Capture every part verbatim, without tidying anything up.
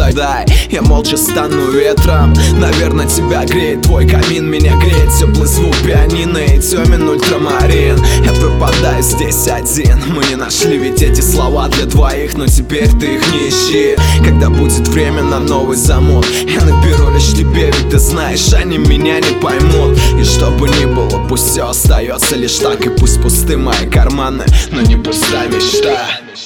дай, я молча стану ветром. Наверное, тебя греет твой камин, меня греет теплый звук пианино и темен ультрамарин. Я пропадаю здесь один, мы не нашли ведь эти слова для двоих, но теперь ты их не ищи. Когда будет время на новый замок, я наберу лишь тебе, ведь ты знаешь, они меня не поймут. И что бы ни было, пусть все остается лишь так, и пусть пусты мои карманы, но не пустая мечта.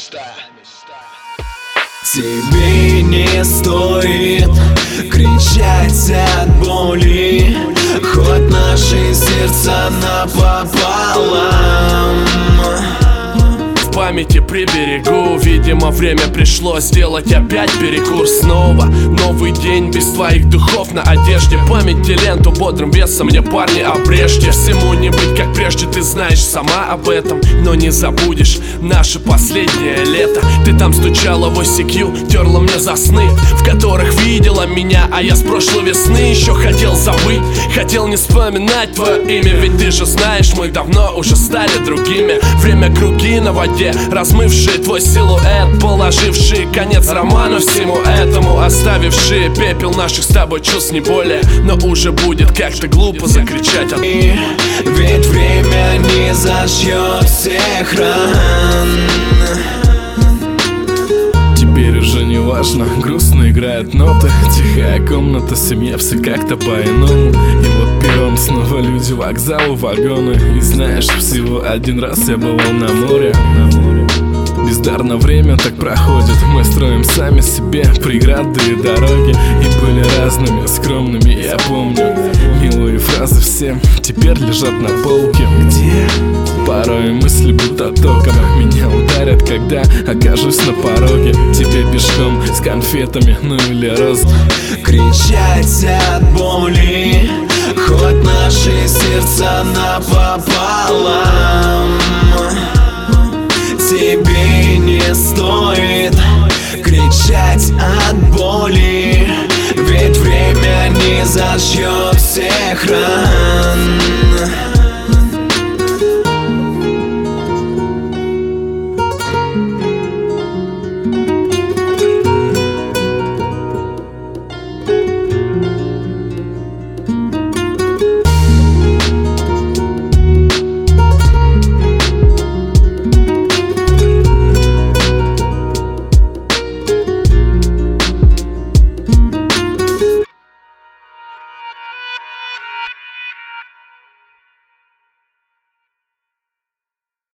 Тебе не стоит кричать от боли, хоть наши сердца напополам. В памяти приберегу, видимо, время пришло сделать опять перекур снова. Новый день без твоих духов на одежде. Памяти ленту бодрым весом мне, парни, обрежьте. Всему не быть как прежде, ты знаешь сама об этом. Но не забудешь наше последнее лето. Ты там стучала в ай си кью, терла мне за сны, в которых видела меня, а я с прошлой весны еще хотел забыть. Хотел не вспоминать твое имя, ведь ты же знаешь, мы давно уже стали другими. Время круги на воде, размывшие твой силуэт, положившие конец роману всему этому, оставившие пепел наших с тобой чувств не более. Но уже будет как-то глупо закричать от... Ведь время не зашьет всех ран. Теперь уже не важно, грустно играют ноты, тихая комната, семья, все как-то по-иному. И вот перрон, снова люди, вокзалы, вагоны. И знаешь, всего один раз я бывал на море. Бездарно время так проходит, мы строим сами себе преграды и дороги. И были разными, скромными, я помню. Милые фразы все теперь лежат на полке, где порой мысли будто током меня ударят, когда окажусь на пороге. Тебе пешком с конфетами, ну или роз. Кричать от боли, хоть наши сердца напополам. Тебе не стоит кричать от боли, ведь время не зашьет всех ран.